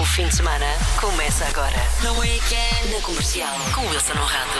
O fim de semana começa agora. No Weekend, na Comercial, com Wilson Honrado.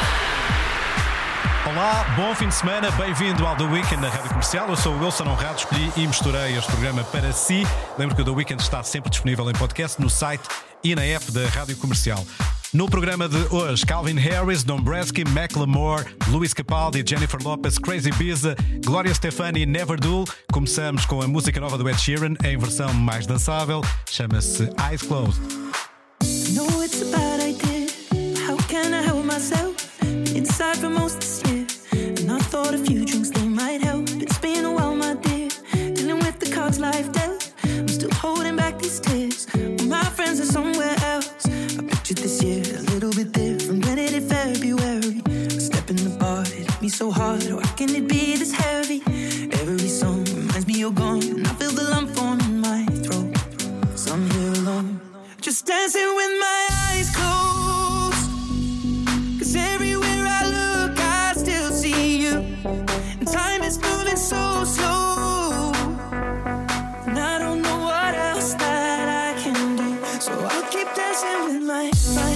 Olá, bom fim de semana, bem-vindo ao The Weekend na Rádio Comercial. Eu sou o Wilson Honrado, escolhi e misturei este programa para si. Lembro que o The Weekend está sempre disponível em podcast, no site e na app da Rádio Comercial. No programa de hoje, Calvin Harris, Dombresky, Macklemore, Luis Capaldi, Jennifer Lopez, Crazy Biza, Gloria Stefani e Never Do. Começamos com a música nova do Ed Sheeran, em versão mais dançável, chama-se Eyes Closed. No, it's a bad idea. How can I help myself? Inside for most this year, and I thought a few drinks they might help. It's been a while, my dear, dealing with the cards life dealt. I'm still holding back these tears. All my friends are somewhere else. I pictured this year a little bit different. When it hit February, a step in the bar, it hit me so hard. Why can it be this heavy? Every song reminds me you're gone, and I feel the lump form in my throat. So I'm here alone, just dancing with my eyes closed. 'Cause everywhere I look, I still see you. And time is moving so slow, and I don't know what else that I can do. So I'll keep dancing with my,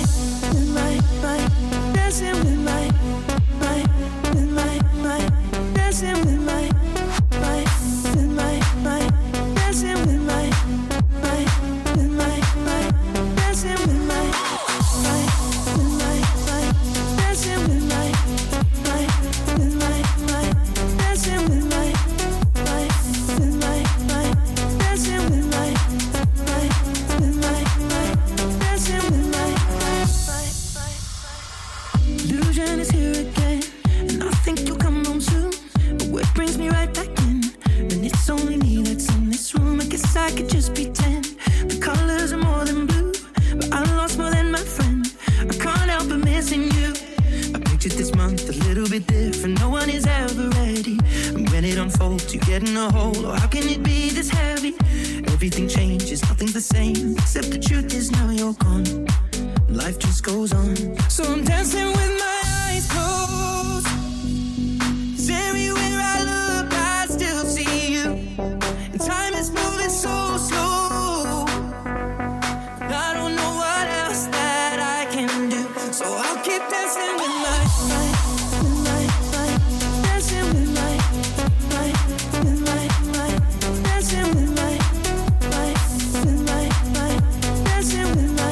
dancing with my, dancing with my, dancing with my, dancing with my, illusion is here again, and I think you'll come home soon. But what brings me right back in? And it's only me that's in this room. I guess I could just pretend the colors are more than blue, but I lost more than my friend. I can't help but missing you. I pictured this month a little bit different. No one is ever ready, and when it unfolds, you get in a hole. Oh, how can it be this heavy? Everything changes, nothing's the same, except the truth is now you're gone. Life just goes on. So I'm dancing with my eyes closed. 'Cause everywhere I look, I still see you. And time is moving so slow, and I don't know what else that I can do. So I'll keep dancing with my, dancing with my, dancing with my, dancing with my.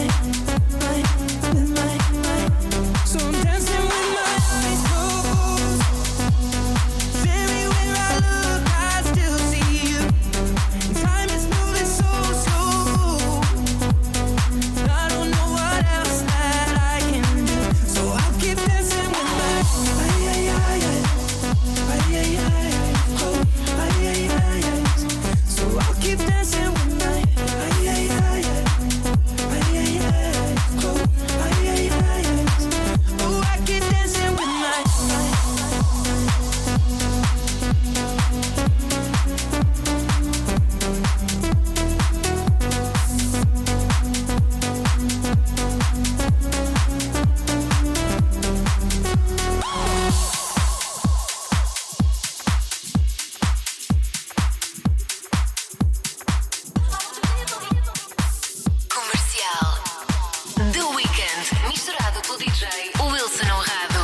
So I'm dancing with my eyes closed. 'Cause everywhere I look, I still see you. And time is moving so slow, and I don't know what else that I can do. So I'll keep dancing with my, so I'll keep dancing with my, oh, I keep dancing with my. Comercial. The Weekend, misturado pelo DJ Wilson Honrado.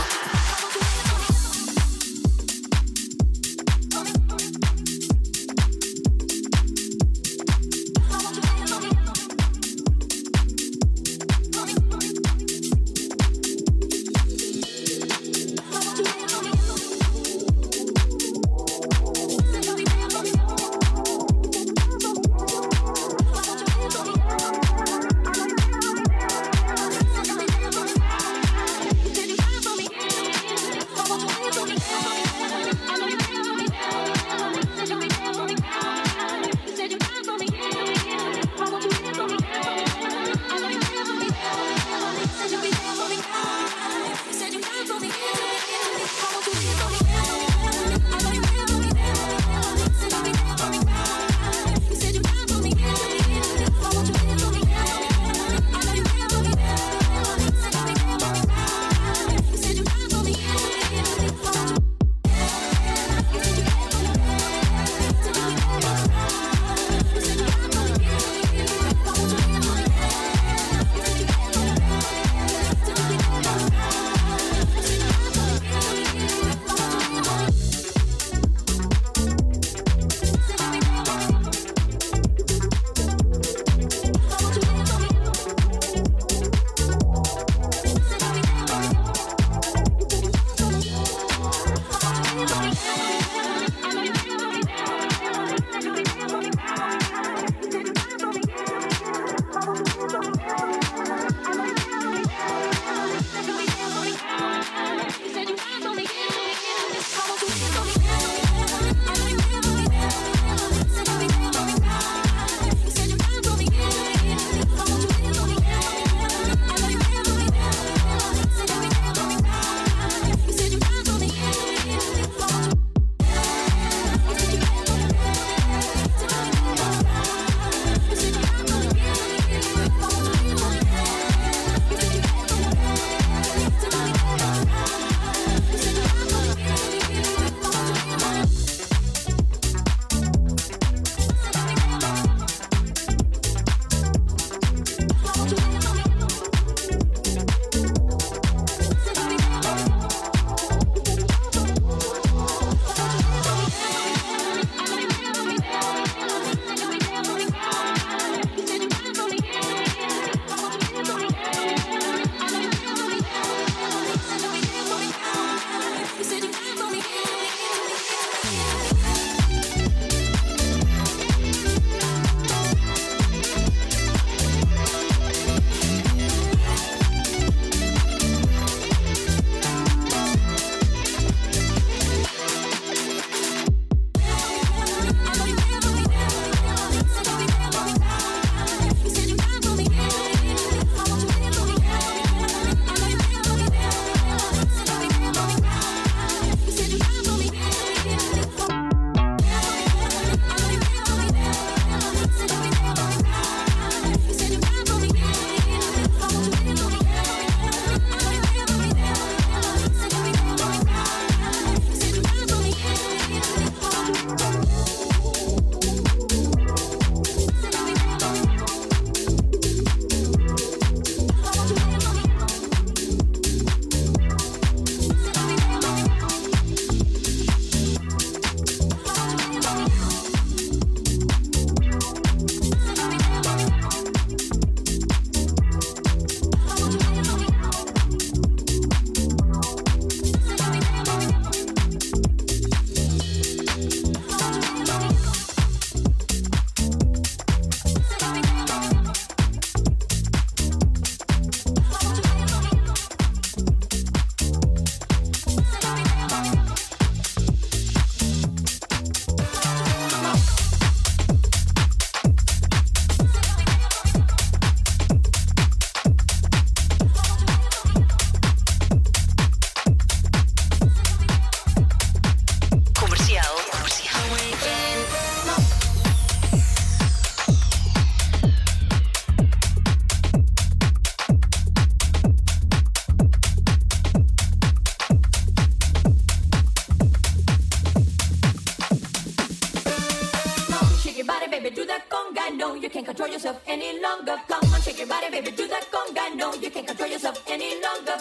longer. Come on, shake your body, baby, do that conga. No, you can't control yourself any longer.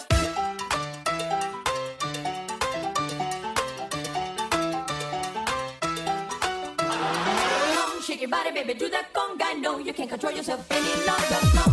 Come on, shake your body, baby, do that conga. No, you can't control yourself any longer. No.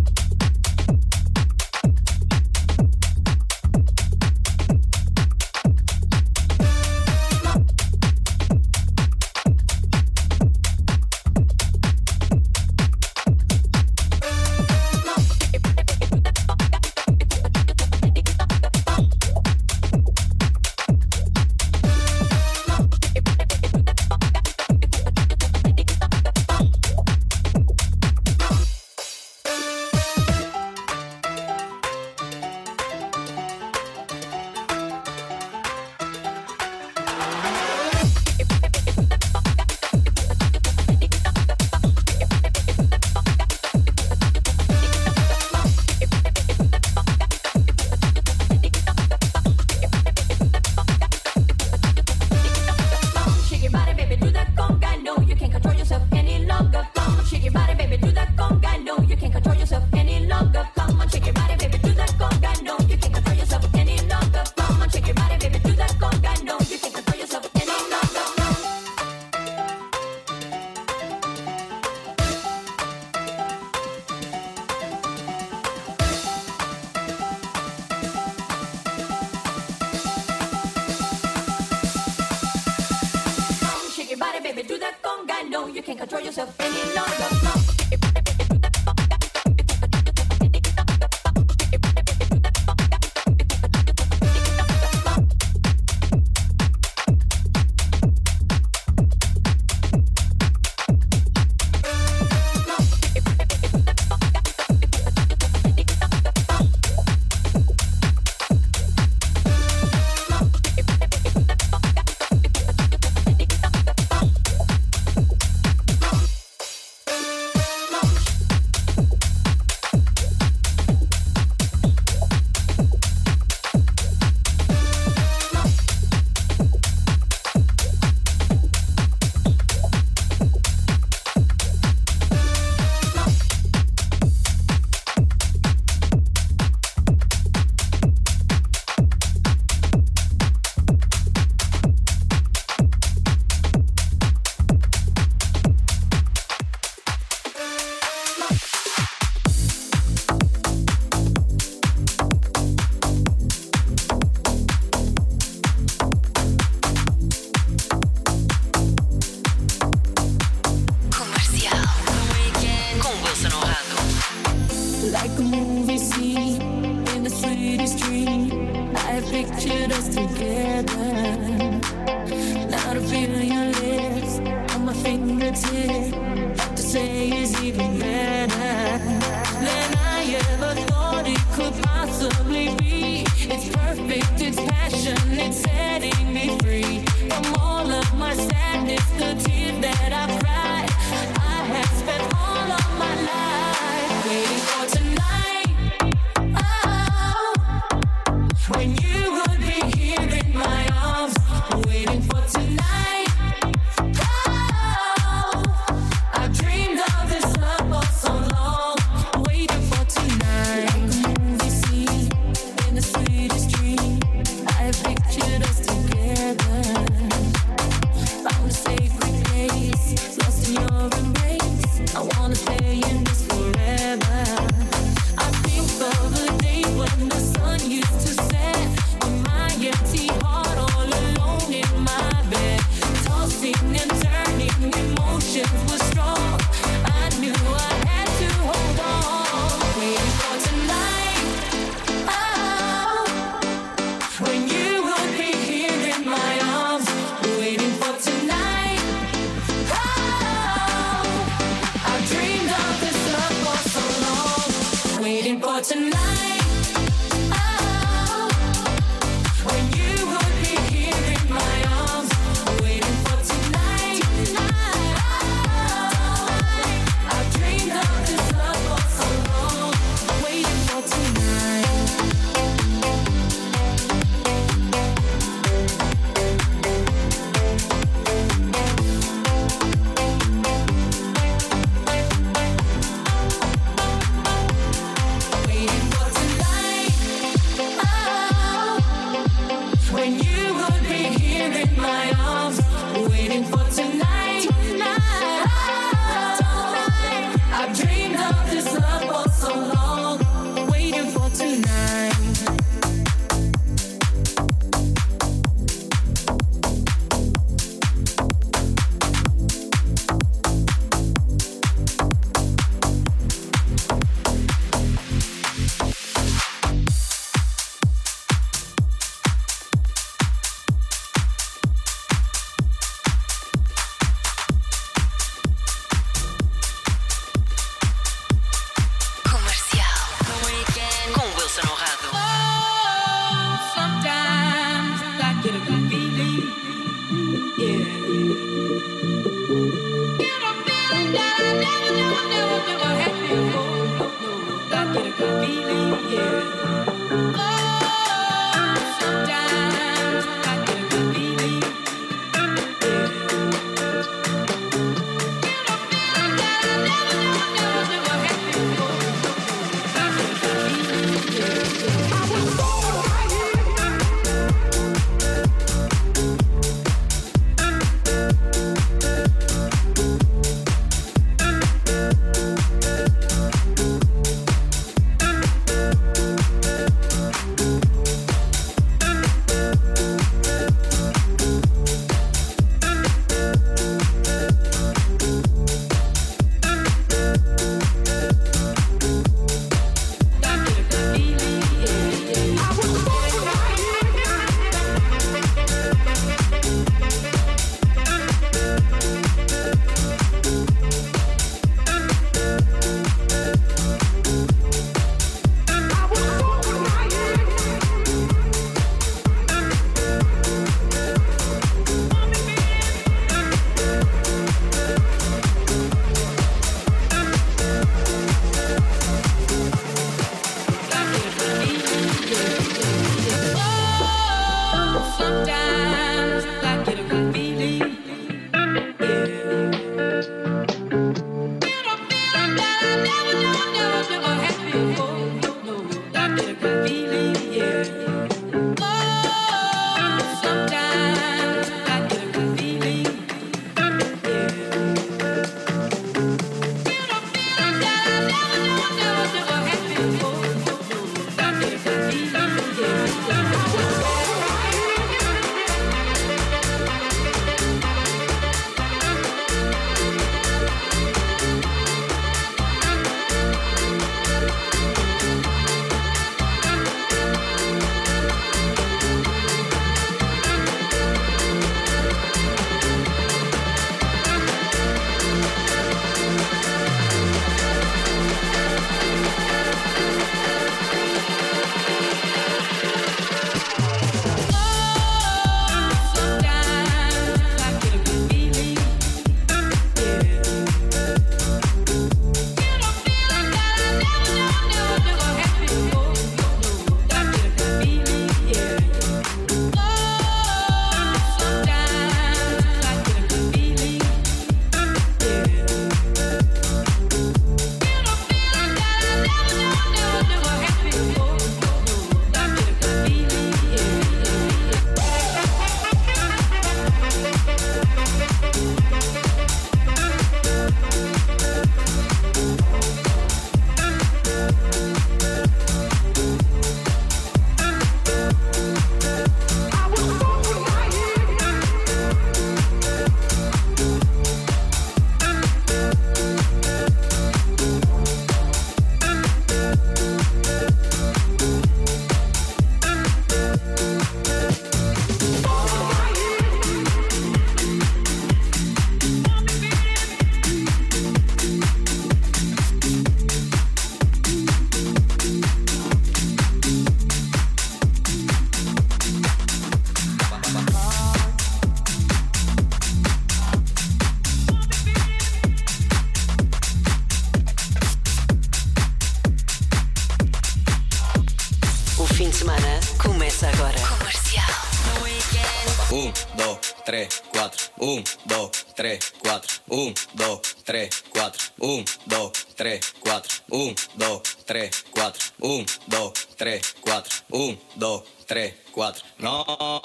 fim de semana começa agora. Comercial. 1, 2, 3, 4. 1, 2, 3, 4. 1, 2, 3, 4. 1, 2, 3, 4. 1, 2, 3, 4. 1, 2, 3, 4. 1, 2, 3, 4. No.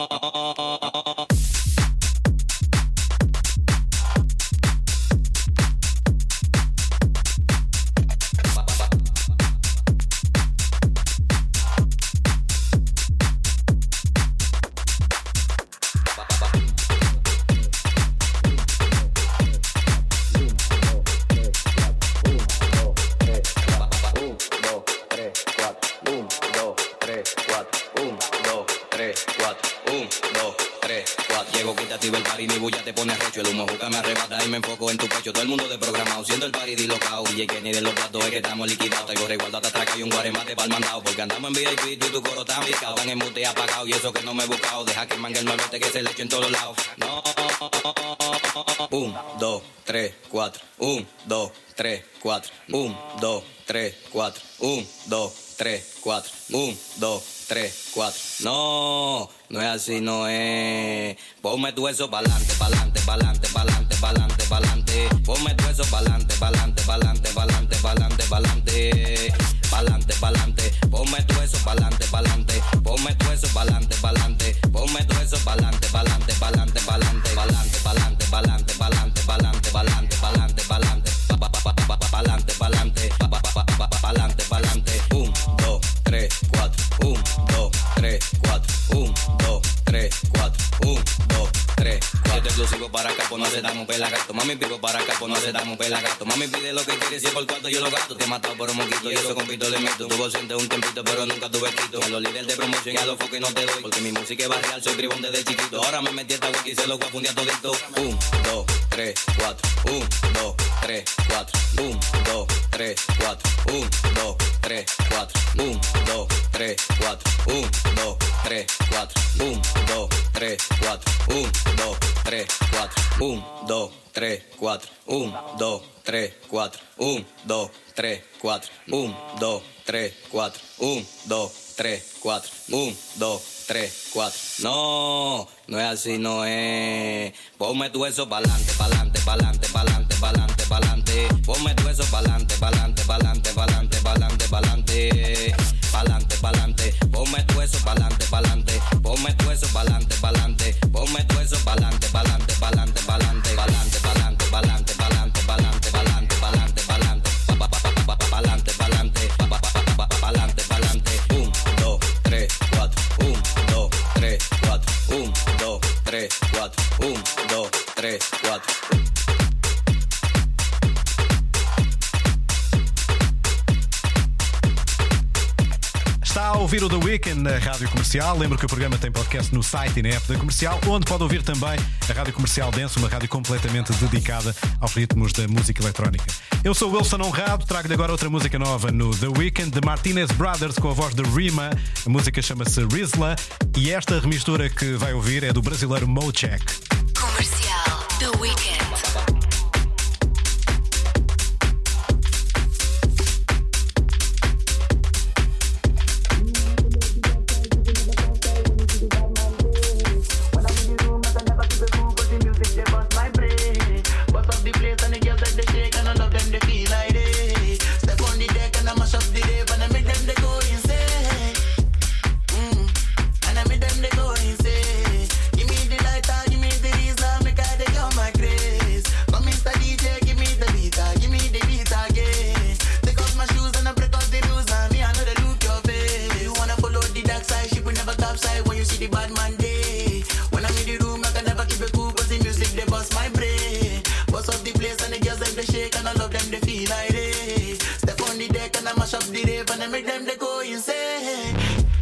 Llego quitativo el party, mi bulla te pone recho. El humo juca me arrebata y me enfoco en tu pecho. Todo el mundo de programado, siendo el party dislocado. DJ Kenny de los platos es que estamos liquidados. Traigo resguardo hasta atraca y un guaremate pa'l mandado. Porque andamos en VIP, tú y tu coro tan picado. Tan en mute apagado y eso que no me he buscado. Deja que mangue el malvete que se le eche en todos lados. No. 1, 2, 3, 4. 1, 2, 3, 4. 1, 2, 3, 4. 1, 2, 3, 4. 1, 2, 3, 4. No, no es así, no es. Ponme tu eso pa'lante, pa'lante, pa'lante, pa'lante, pa'lante, pa'lante. Ponme tu eso pa'lante, pa'lante, pa'lante, pa'lante, pa'lante, pa'lante. Pa'lante, pa'lante. Ponme tu eso pa'lante, pa'lante. Ponme tu eso pa'lante, pa'lante. Ponme tu eso pa'lante, pa'lante, pa'lante, pa'lante, pa'lante, pa'lante, pa'lante, pa'lante, pa'lante, pa'lante, pa'lante, pa'lante, pa'lante, pa'lante, pa'lante, pa'lante. 1, 2, 3, 4. 1, 2, 3, 4. 1, 2, 3, 4. 1, 2, 3, 4. Esto es exclusivo para acá, pues no aceptamos pelagato. Mami pico para acá, pues no aceptamos pelagato. Mami pide lo que quiere, si es por cuarto yo lo gasto. Te he matado por un moquito y eso compito le meto. Tuvo ausente un tempito, pero nunca tuve quito. A los líderes de promoción y a los foques no te doy. Porque mi música es barrial, soy tribón desde chiquito. Ahora me metí esta wiki y se lo voy a fundir a todito. 1, 2, 3, 4. 1, 2, 3, 4. 1, 2, 3, 4. 1, 2, 3, 4. 1, 2, 3, 4. 1, 2, 3, 4. 1, 2, 3, 4. 1, 2, 3, 4. 1, 2, 3, 4. 1, 2, 3, 4. 1, 2, 3, 4. 1, 2, 3, 4. 1, 2, 3, 4. 1, 2, 3, 4. No, no es así, no es. Ponme tu eso pa'lante, pa'lante, pa'lante, pa'lante, pa'lante, pa'lante. Ponme tu eso pa'lante, pa'lante, pa'lante, pa'lante, pa'lante, pa'lante. Pa'lante, pa'lante. Ponme tu eso pa'lante, pa'lante. Ponme tu eso pa'lante, pa'lante. Ponme tu eso pa'lante, pa'lante, pa'lante, pa'lante, pa'lante, pa'lante, pa'lante, pa'lante, pa'lante, pa'lante, pa'lante, pa'lante, pa'lante, pa'lante, pa'lante, pa'lante. 1, 2, 3, 4. 1, 2, 3, 4. 1, 2, 3, 4. 1, 2, 3, 4. Está a ouvir o The Weekend na Rádio Comercial. Lembro que o programa tem podcast no site e na app da Comercial, onde pode ouvir também a Rádio Comercial Dance, uma rádio completamente dedicada aos ritmos da música eletrónica. Eu sou o Wilson Honrado, trago-lhe agora outra música nova no The Weekend, de Martinez Brothers, com a voz de Rima. A música chama-se Rizla e esta remistura que vai ouvir é do brasileiro Mocheck. Comercial. The Weekend. Give me the lighter, give me the reason, make I take on my grave. the rave and I make them they go insane.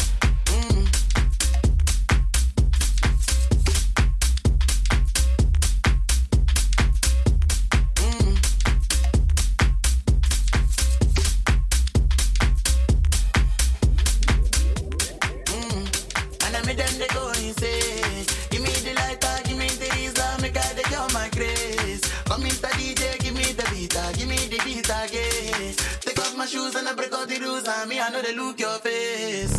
I know they look your face.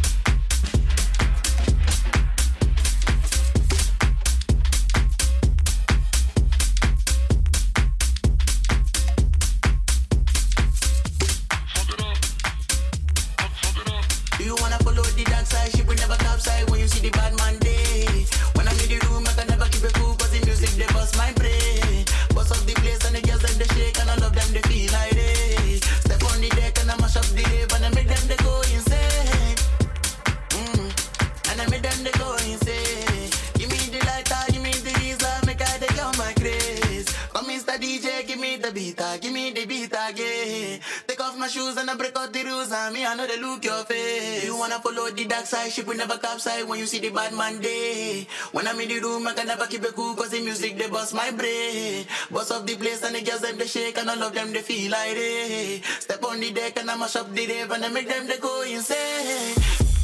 Do you wanna follow the dark side? Ship will never capsize when you see the bad man day. When I'm in the room, I can never keep it cool, cause the music they bust my brain. Bust up the place and the girls them they shake and all of them they feel like they step on the deck and I mash up the rave and I make them they go insane. And I make them they go insane. Give me the lighter, give me the reason, make I take on my grace. Come Mr. DJ, give me the beat again. Take off my shoes and I break out the rules and me, I know they look your face. You wanna follow the dark side, ship will never capsize when you see the bad man day. When I'm in the room, I can never keep it cool, cause the music they bust my brain. Bust up the place and the girls them they shake and all of them they feel like they step on the deck and I mash up the rave and I make them they go insane.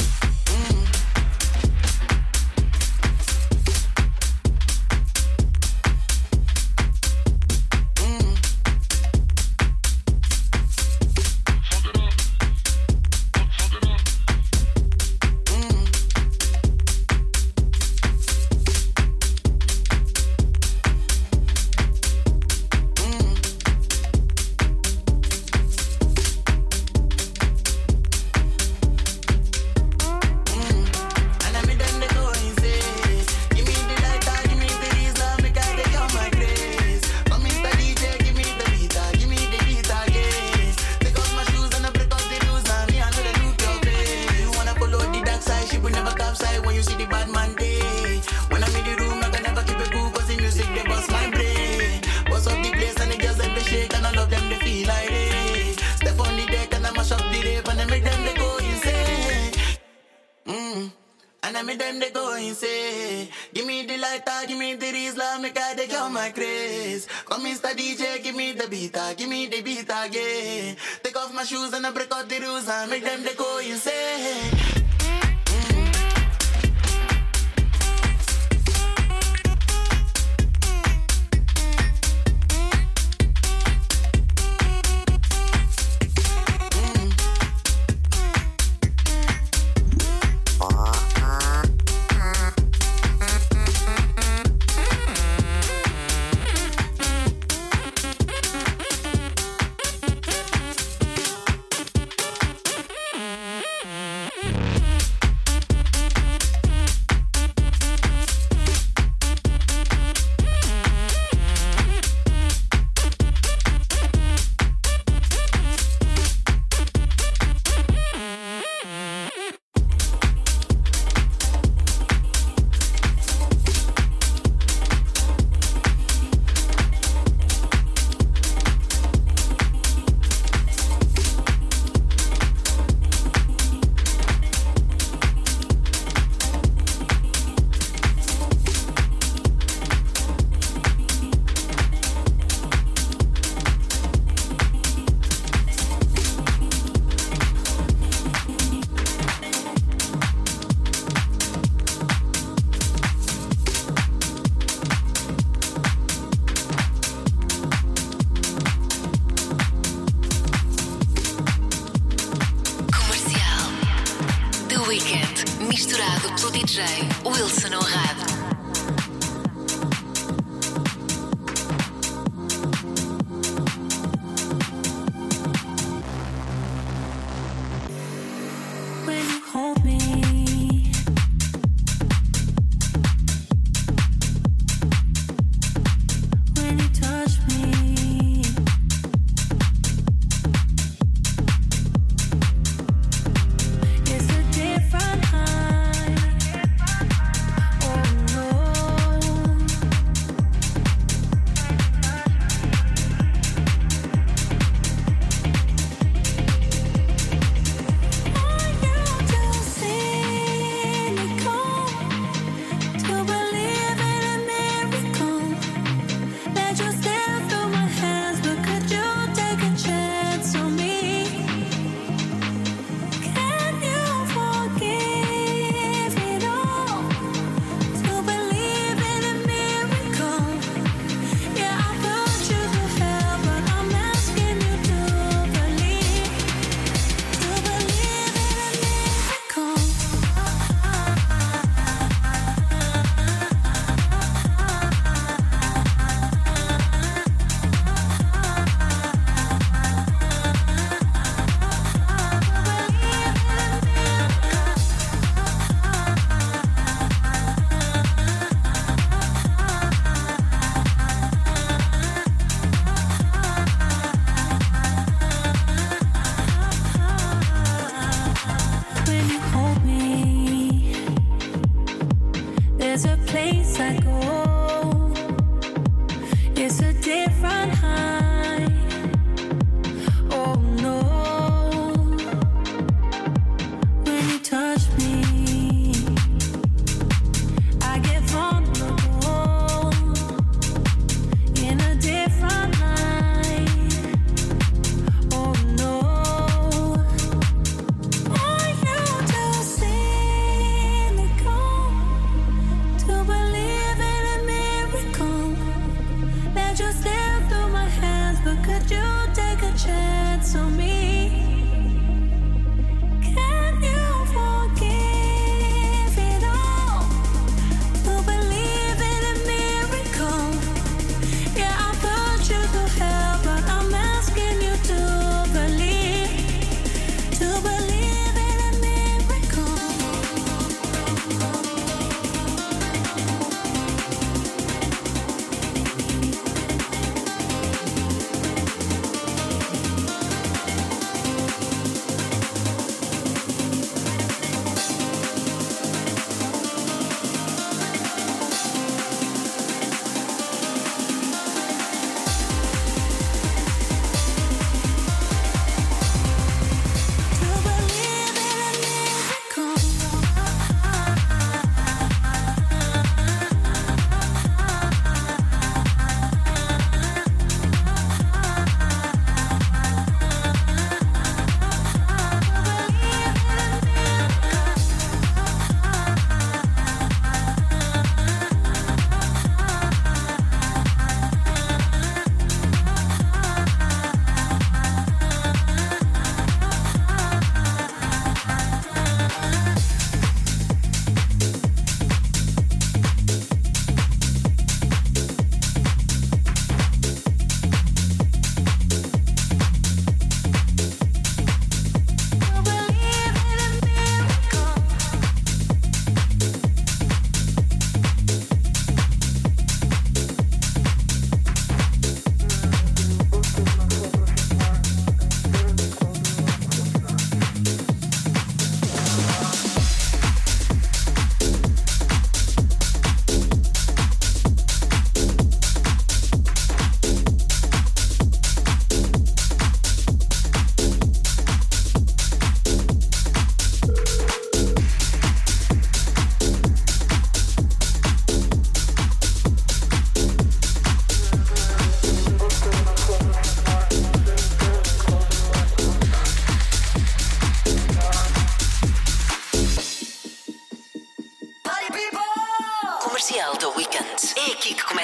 Again. Take off my shoes and I break out the rules and make them they go insane. DJ Wilson Honrado. Oh no.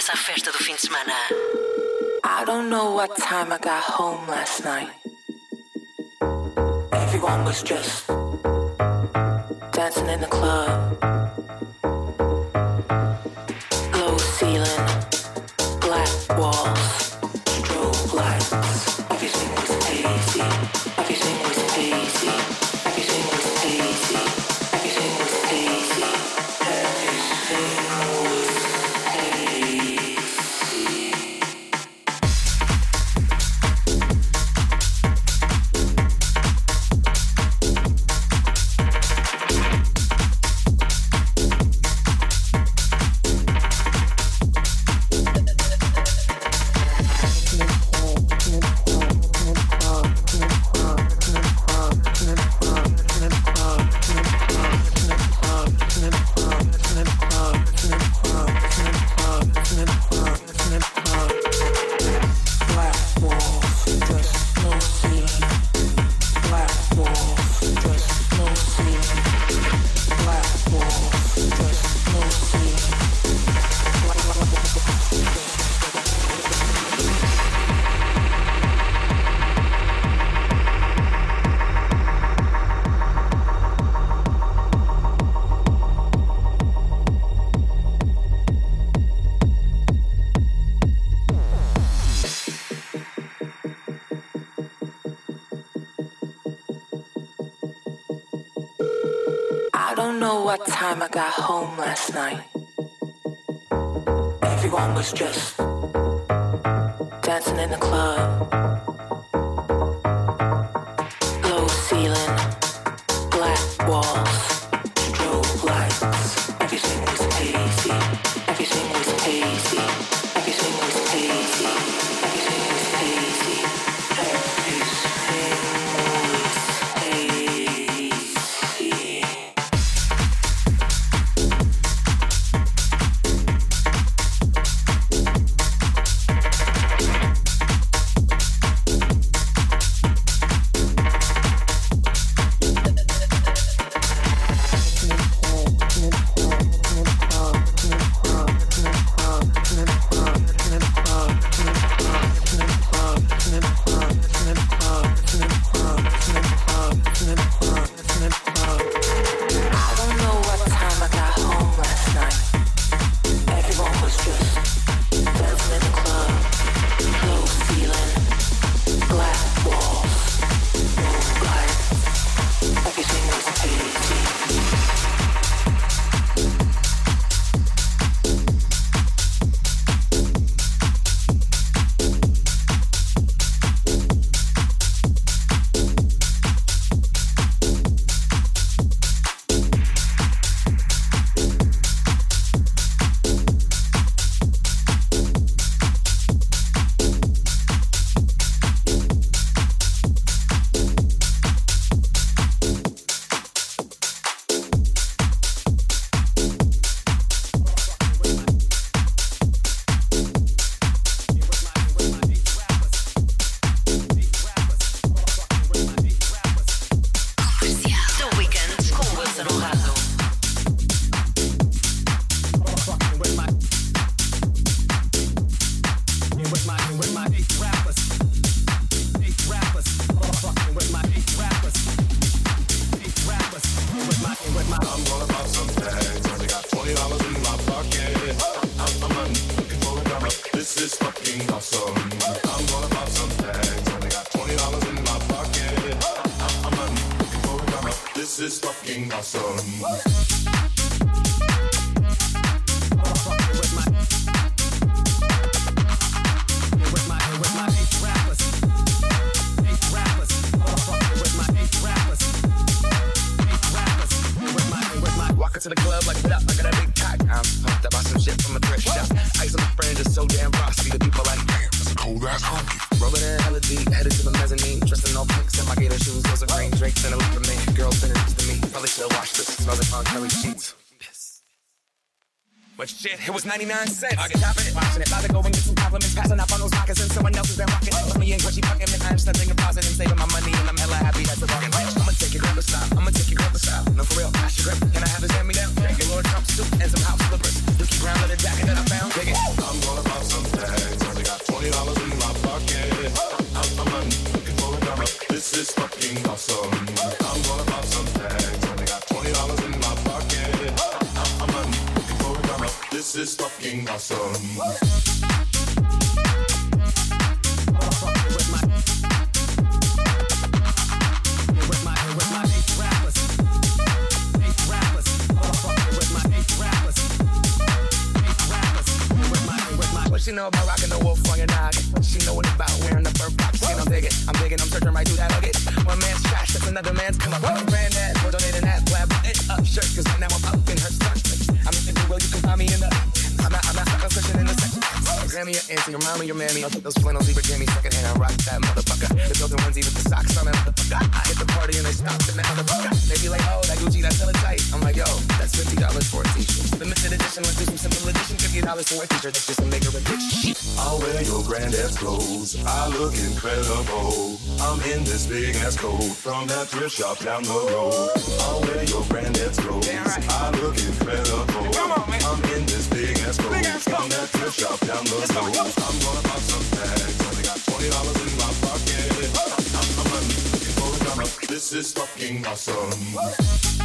juntam-se à festa do fim de semana. I don't know what time I got home last night. Everyone was just dancing in the club. Low ceiling, black walls, strobe lights. Everything was hazy. Everything was hazy. Everything was hazy. Everything was hazy. Everything was hazy. What time I got home last night. Everyone was just dancing in the club. Low ceiling, black walls, strobe lights. Everything was hazy. Everything was hazy. Everything was hazy. Everything was hazy. Everything was hazy. To the club like what up? I got a big cock. I'm pumped. I bought some shit from a thrift shop. Ice on my friend is so damn frosty. The people like, damn, that's a cold ass honky. Rolling in hella deep, headed to the mezzanine. Dressed in all pinks and my gator shoes. Those are green drinks and a look for me. Girls been to me. Probably should've washed this. Smells like Kelly sheets. But shit, it was 99 cents. I get top it, watching it. About to go and get some compliments. Passing up on those moccasins. Someone else has been rocking it. Put me in Gucci fucking and I'm studying a deposit and saving my money. And I'm hella happy that's the bargain. I'ma take your grandpa style. I'ma take your grandpa style. No, for real, ask your grandpa. Can I have his hand me down? Your Lord Trump suit and some house slippers. Dookie brown leather jacket that I found. Dig it. I'm gonna awesome. I'm gonna pop some tags. Only got $20 in my pocket. I'm looking for a drama. This is fucking awesome. What she know about rocking the wolf on your noggin? She know what about wearing the fur box. And I'm digging, I'm searching right through that nugget. One man's trash, that's another man's come up. Granddad, we're donating that blab up shirt, cause right now I'm up in her skirt. I'm in the well, you can find me in the. I'm not stuck on searching in the section. Your Grammy, your auntie, your mama, your mammy. I'll take those flannel zebra jammies secondhand and rock that motherfucker. The built-in onesie with the socks on that motherfucker. I hit the party and they stopped in that motherfucker. They be like, oh, that Gucci, that's hella tight. I'm like, yo, that's $50 for a t-shirt. Limited edition, let's do some simple edition. $50 for a t-shirt, that's just a maker of bitch. I'll wear your granddad's clothes. I look incredible. I'm in this big ass coat from that thrift shop down the road. I'll wear your granddad's clothes. I look incredible. I'm in this big ass coat from that thrift shop down the road. I'm gonna pop some tags. Only got $20 in my pocket. I'm looking for a drama. This is fucking awesome.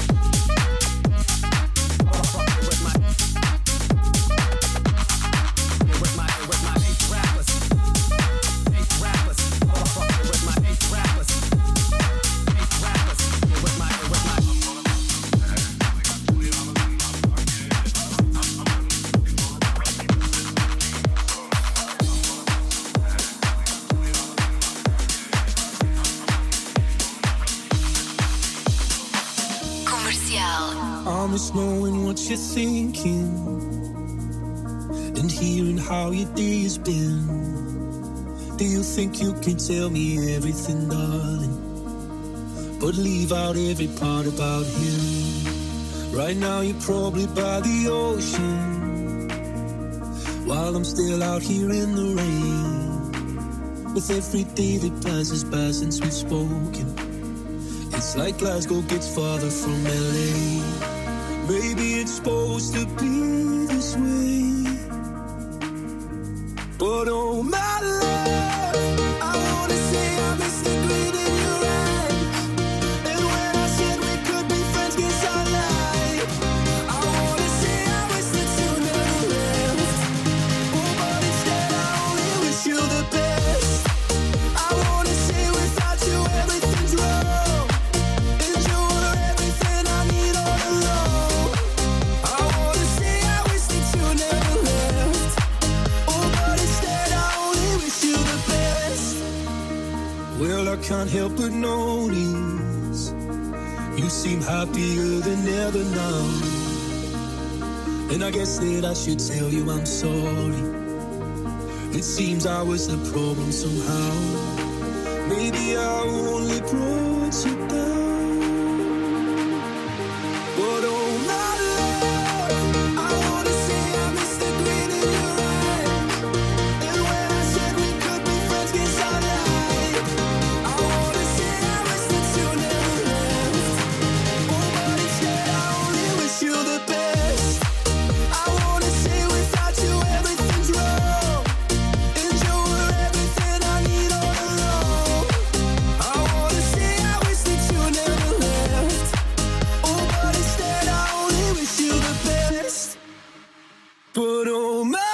I miss knowing what you're thinking and hearing how your day has been. Do you think you can tell me everything, darling, but leave out every part about him? Right now you're probably by the ocean, while I'm still out here in the rain. With every day that passes by since we've spoken, it's like Glasgow gets farther from LA. Maybe it's supposed to be this way, but oh my love, I wanna say I miss the green in your eyes. And when I said we could be friends, guess I lied. I wanna say I wish that you never left. Oh, but instead I only wish you the best. I wanna say without you everything's wrong, and you were everything I need all along. I wanna say I wish that you never left. Oh, but instead I only wish you the best. Well, I can't help but notice you seem happier than ever now, and I guess that I should tell you I'm sorry. It seems I was the problem somehow. Maybe I only brought you down, but oh my love, I wanna say I miss the green in your eyes. And when I said we could be friends, guess I lied. I wanna say I wish that you never left. Oh, but instead I only wish you the best. I wanna say without you everything's wrong, and you were everything I need all along. I wanna say I wish that you never left. Oh, but instead I only wish you the best. But oh my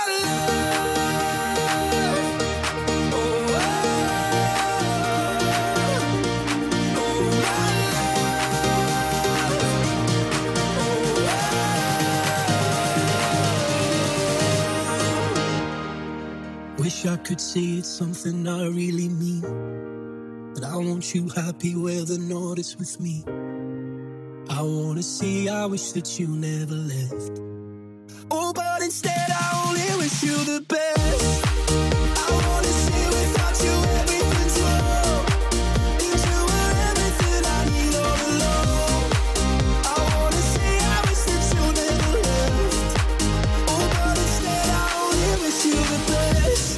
wish I could say it's something I really mean, but I want you happy where the north is with me. I wanna say I wish that you never left. Oh, but instead I only wish you the best. I wanna say without you everything's wrong, and you were everything I need all along. I wanna say I wish that you never left. Oh, but instead I only wish you the best.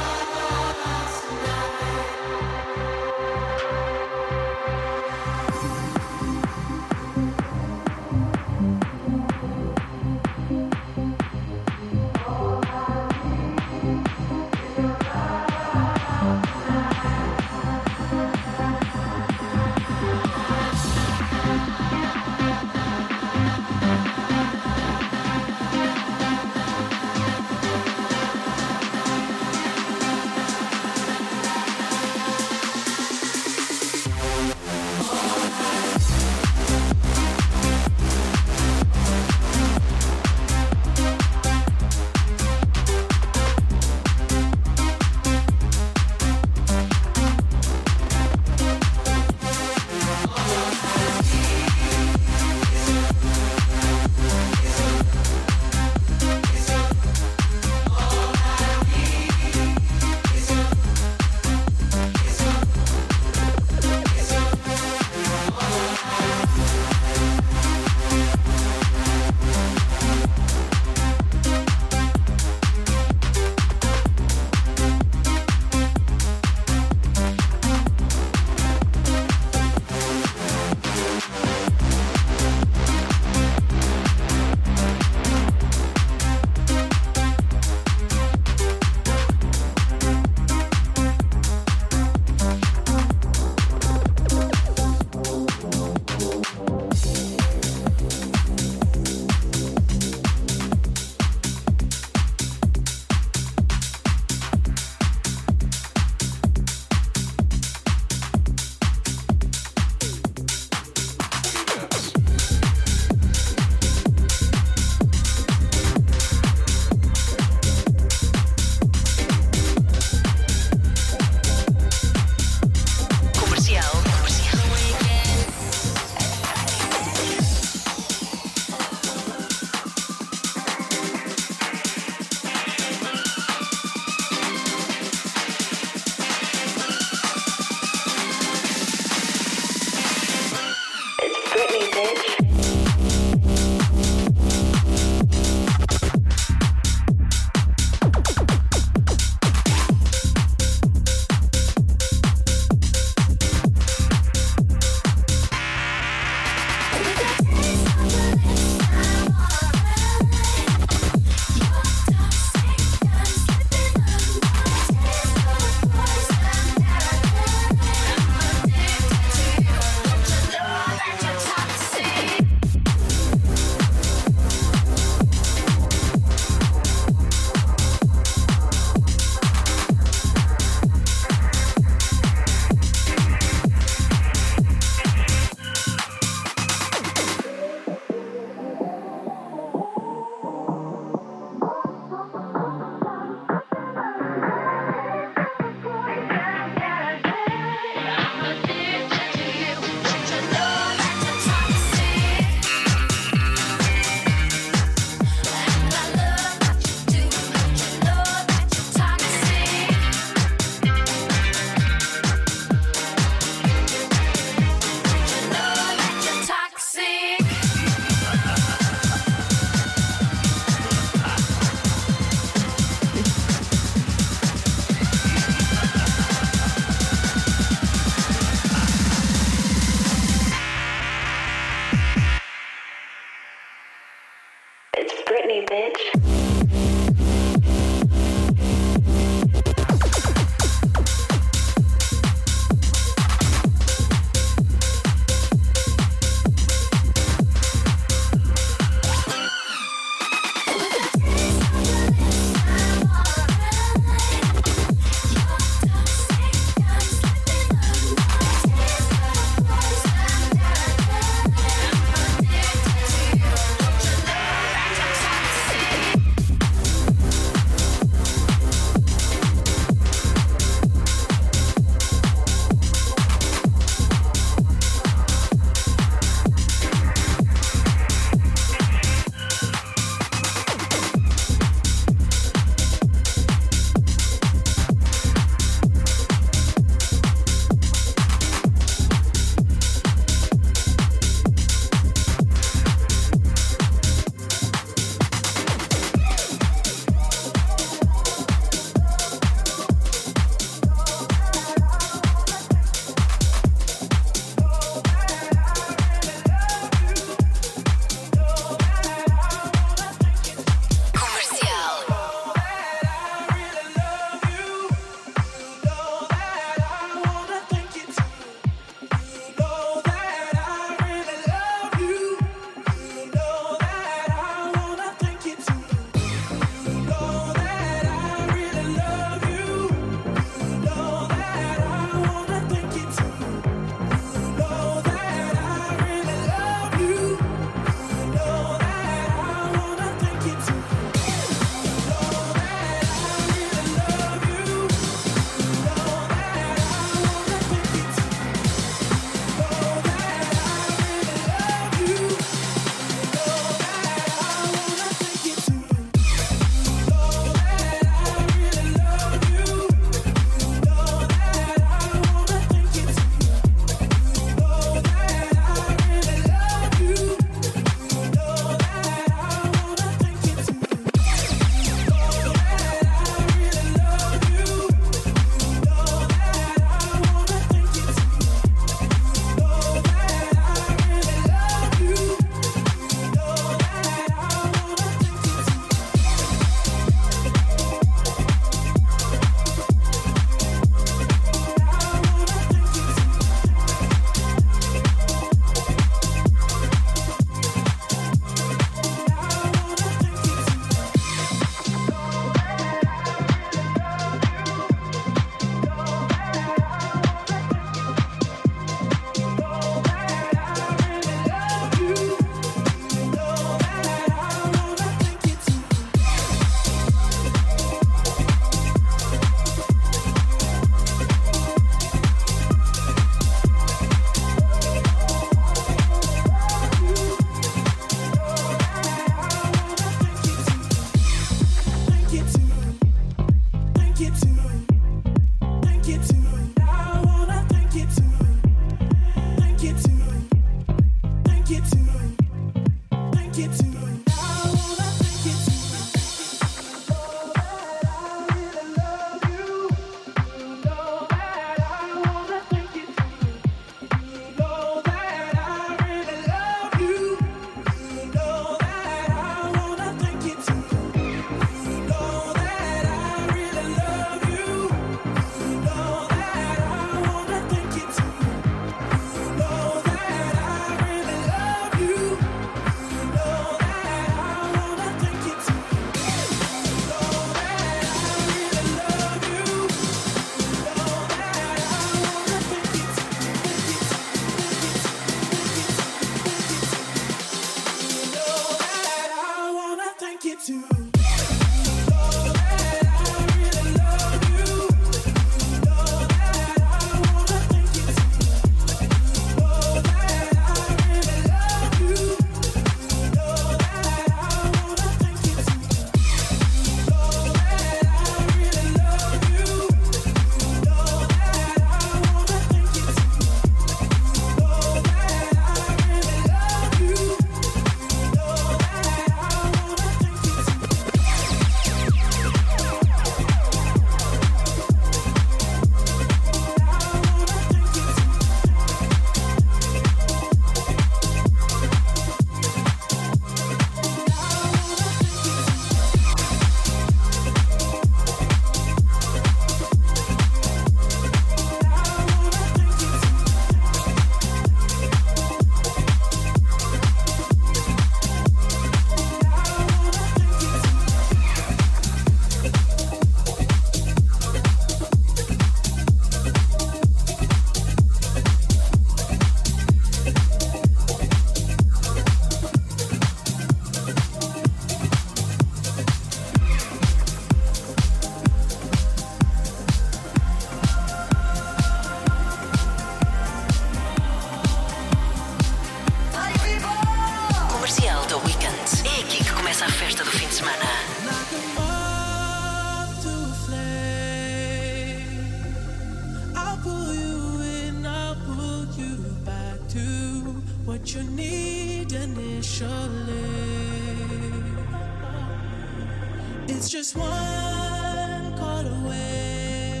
It's just one call away,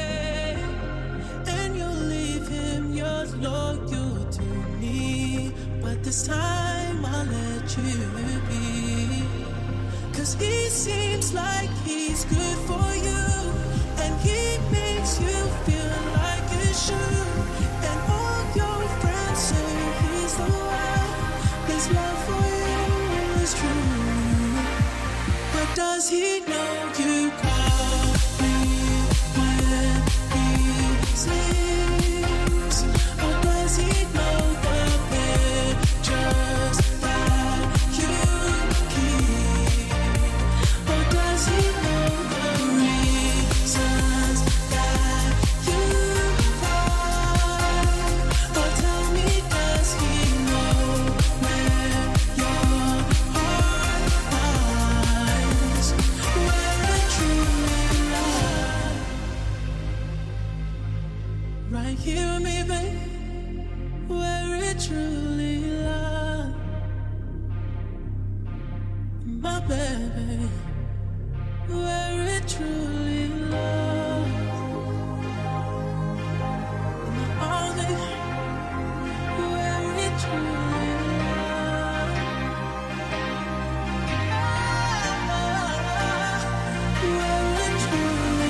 and you'll leave him your loyal to me. But this time I'll let you be, 'cause he seems like he's good for you, and he makes you feel like you should. And all your friends say he's the one, his love for you is true. But does he know you call me when he sleeps? Or does he know the pictures that you keep? Or does he know the reasons that you cry? Or tell me, does he know where your heart lies? Where it truly lies? Right here with me, babe, where it truly lies. My baby, where it truly lies. My only, where it truly lies. Where it truly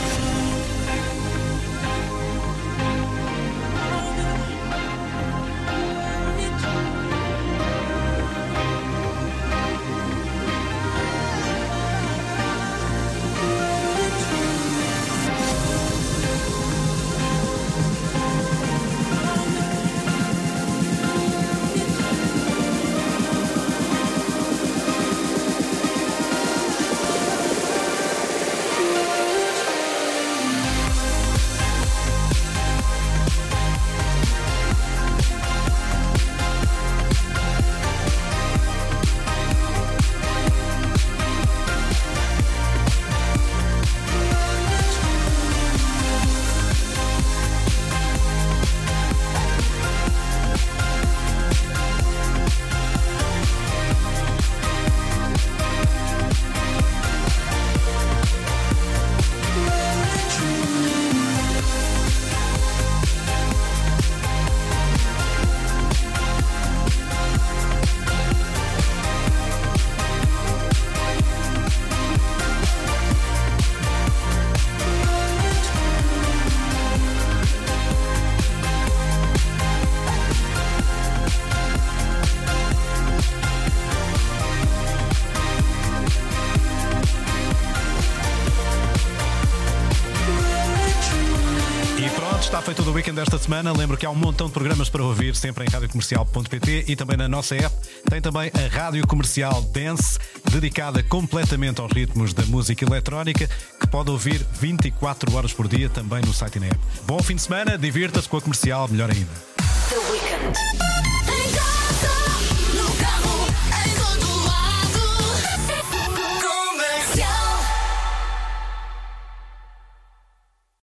Está feito o weekend desta semana. Lembro que há um montão de programas para ouvir sempre em radiocomercial.pt e também na nossa app. Tem também a Rádio Comercial Dance, dedicada completamente aos ritmos da música eletrónica, que pode ouvir 24 horas por dia também no site e na app. Bom fim de semana, divirta-se com a Comercial, melhor ainda. The Weekend.